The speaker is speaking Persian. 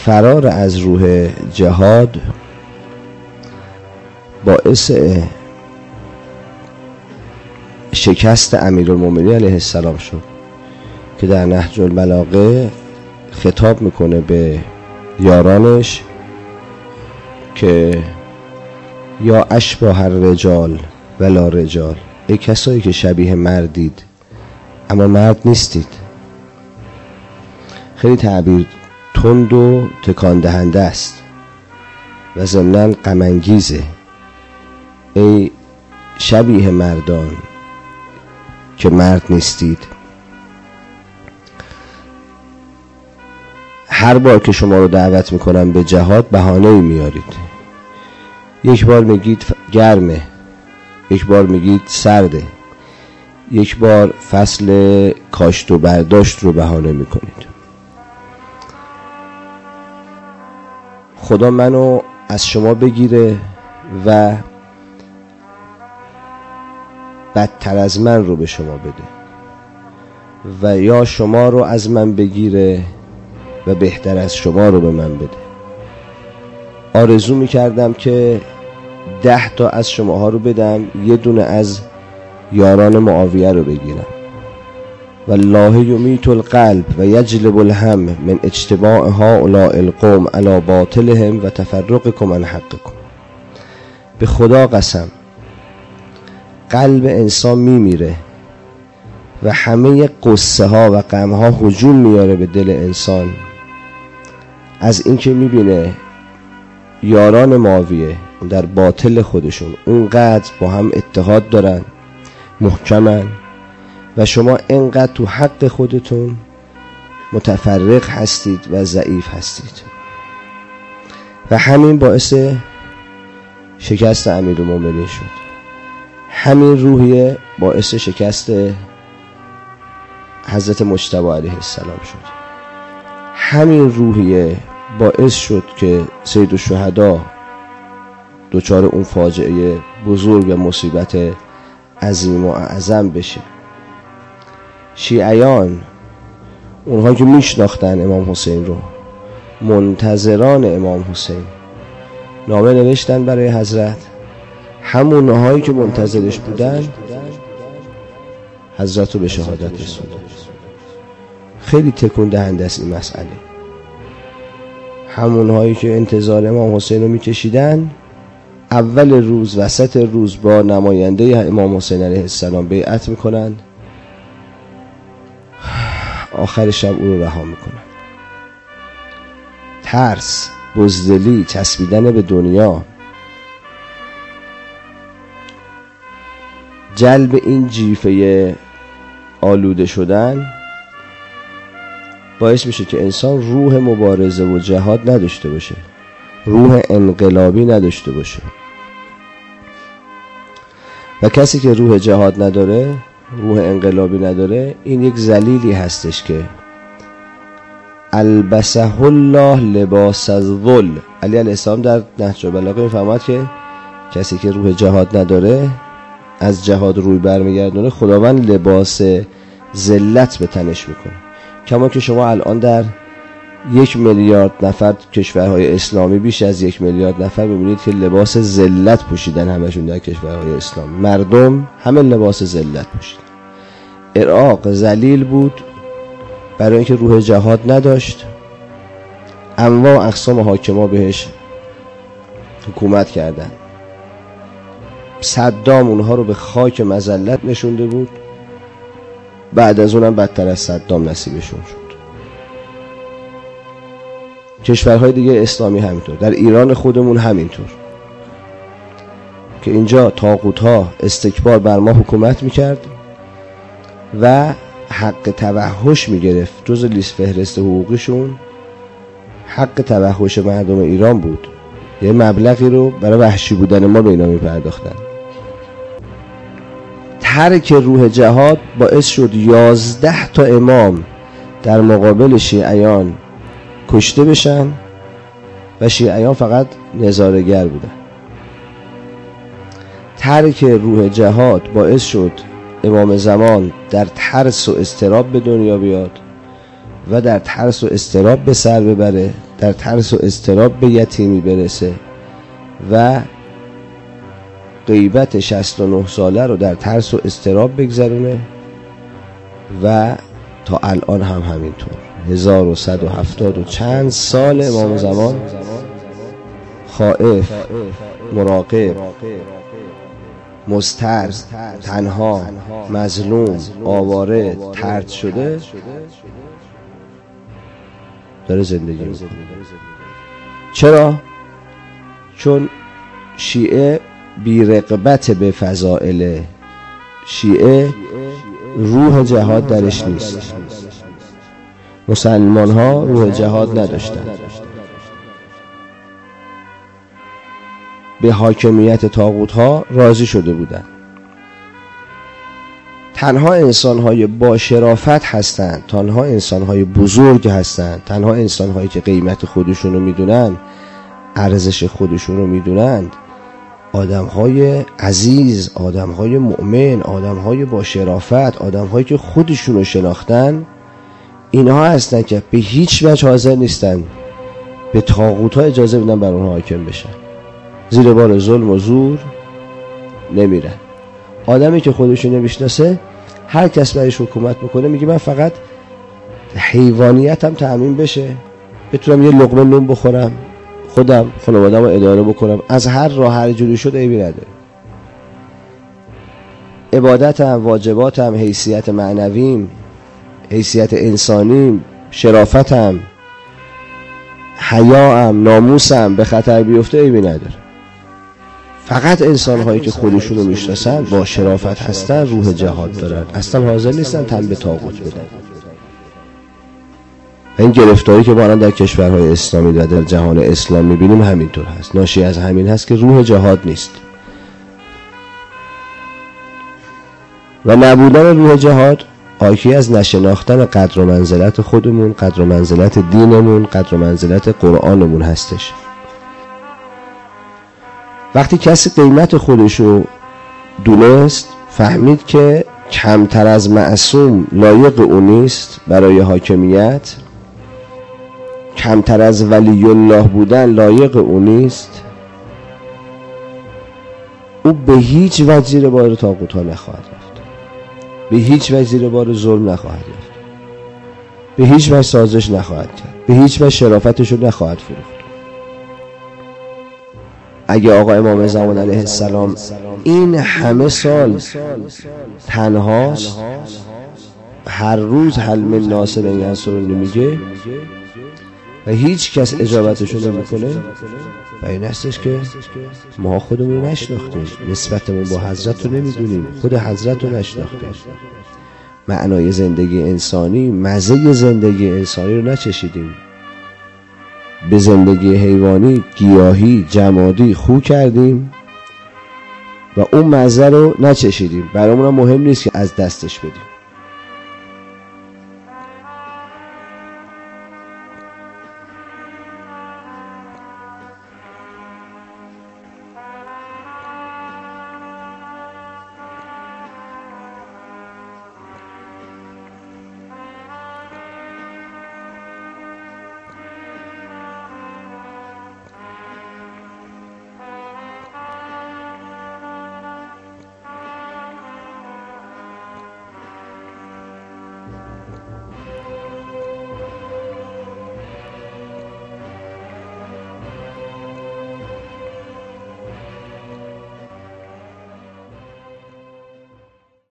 فرار از روح جهاد باعث شکست امیرالمومنین علیه السلام شد که در نهج البلاغه خطاب میکنه به یارانش که یا اشباه الرجال ولا رجال، ای کسایی که شبیه مردید اما مرد نیستید. خیلی تعبیر تند و تکان دهنده است و ضمناً غم انگیزه. ای شبیه مردان که مرد نیستید. هر بار که شما رو دعوت میکنم به جهاد بهانه‌ای میارید. یک بار میگید گرمه، یک بار میگید سرده، یک بار فصل کاشت و برداشت رو بهانه میکنید. خدا منو از شما بگیره و بدتر از من رو به شما بده و یا شما رو از من بگیره و بهتر از شما رو به من بده. آرزو میکردم که 10 تا از شماها رو بدم، یه دونه از یاران معاویه رو بگیرم. والله یمیت القلب و یجلب الهم من اجتماع هؤلاء القوم علی باطلهم و تفرقکم عن حقکم. به خدا قسم قلب انسان میمیره و همه قصه ها و غم ها هجوم میاره به دل انسان از اینکه میبینه یاران معاویه در باطل خودشون اونقدر با هم اتحاد دارن، محکمن، و شما اینقدر تو حق خودتون متفرق هستید و ضعیف هستید. و همین باعث شکست امیرالمومنین شد. همین روحیه باعث شکست حضرت مجتبی علیه السلام شد. همین روحیه باعث شد که سید الشهدا دچار اون فاجعه بزرگ و مصیبت عظیم و اعظم بشه. شیعیان، اونها که میشناختن امام حسین رو، منتظران امام حسین، نامه نوشتن برای حضرت. همونهایی که منتظرش بودن حضرت رو به شهادت رسوندن. خیلی تکون دهنده است این مسئله. همونهایی که انتظار امام حسین رو میکشیدن اول روز، وسط روز با نماینده امام حسین علیه السلام بیعت میکنن، آخر شب او رو رها میکنن. ترس، بزدلی، چسبیدن به دنیا، جلب این جیفه آلوده شدن باعث میشه که انسان روح مبارزه و جهاد نداشته باشه، روح انقلابی نداشته باشه. و کسی که روح جهاد نداره، روح انقلابی نداره، این یک ذلیلی هستش که البسه الله لباس الذل. علی علیه السلام در نهج البلاغه میفرماد که کسی که روح جهاد نداره، از جهاد روی برمیگردونه، خداوند لباس ذلت به تنش میکنه. کما که شما الان در 1 میلیارد نفر کشورهای اسلامی، بیش از 1 میلیارد نفر میبینید که لباس ذلت پوشیدن همشون در کشورهای اسلامی. مردم همه لباس ذلت پوشیدن. عراق ذلیل بود برای اینکه روح جهاد نداشت. انواع اقسام حاکما بهش حکومت کردن. صدام اونها رو به خاک مذلت نشونده بود. بعد از اونم بدتر از صدام نصیبشون شد. کشورهای دیگه اسلامی همینطور، در ایران خودمون همینطور که اینجا طاغوت‌ها استکبار بر ما حکومت میکرد و حق توحش میگرفت. جز لیست فهرست حقوقیشون حق توحش مردم ایران بود. یه مبلغی رو برای وحشی بودن ما به اینا میپرداختن. ترک روح جهاد باعث شد 11 تا امام در مقابل شیعیان کشته بشن و شیعیان فقط نظاره‌گر بودن. ترک روح جهاد باعث شد امام زمان در ترس و اضطراب به دنیا بیاد و در ترس و اضطراب به سر ببره در ترس و اضطراب به یتیمی برسه و غیبت 69 ساله رو در ترس و اضطراب بگذرونه و تا الان هم همینطور 1170 و چند سال امام زمان خائف، مراقب، مضطر، تنها، مظلوم، آواره، طرد شده داره زندگی میکنه. چرا؟ چون شیعه بی رغبت به فضائل، شیعه روح جهاد درش نیست. مسلمان ها روح جهاد نداشتن، به حاکمیت طاغوت ها راضی شده بودند. تنها انسان های با شرافت هستند، تنها انسان های بزرگ هستند، تنها انسان هایی که قیمت خودشون رو میدونن، ارزش خودشون رو میدونند، آدم های عزیز، آدم های مؤمن، آدم های با شرافت، آدم هایی که خودشون رو شناختن، اینها هستند که به هیچ وجه حاضر نیستن به طاغوت ها اجازه بدن بر اونها حاکم بشن، زیر بار ظلم و زور نمیرن. آدمی که خودشو نمیشناسه هر کس برایش حکومت بکنه میگه من فقط حیوانیتم تأمین بشه، بتونم یه لقمه نون بخورم، خودم خانواده‌مو اداره بکنم، از هر راه هر جوری شد عیبی نداره. عبادتم، واجباتم، حیثیت معنویم، حیثیت انسانیم، شرافتم، حیاام، ناموسم به خطر بیفته عیبی نداره. فقط انسان هایی که خودشون رو میشناسن، با شرافت هستن، روح جهاد دارن، اصلا حاضر نیستن تن به طاغوت بدن. این گرفتاری که ما الان در کشورهای اسلامی و در جهان اسلام میبینیم همینطور هست، ناشی از همین هست که روح جهاد نیست و نبودن روح جهاد حاکی از نشناختن قدر و منزلت خودمون، قدر و منزلت دینمون، قدر و منزلت قرآنمون هستش. وقتی کسی قیمت خودشو دونست، فهمید که کمتر از معصوم لایق او نیست برای حاکمیت، کمتر از ولی الله بودن لایق او نیست، او به هیچ وجه زیر بار طاغوت ها نخواهد رفت، به هیچ وجه زیر بار ظلم نخواهد رفت، به هیچ وجه سازش نخواهد کرد، به هیچ وجه شرافتش رو نخواهد فروخت. اگه آقا امام زمان علیه السلام این همه سال تنهاست، هر روز حل من ناصر ینصرونی میگه و هیچ کس اجابتشو نمیکنه، و این هستش که ما خودمون رو نشناختیم، نسبتمون با حضرت رو نمیدونیم، خود حضرت رو نشناختیم، معنای زندگی انسانی، مزه زندگی انسانی رو نچشیدیم، به زندگی حیوانی، گیاهی، جمادی خو کردیم و اون مزه رو نچشیدیم. برامون مهم نیست که از دستش بدیم.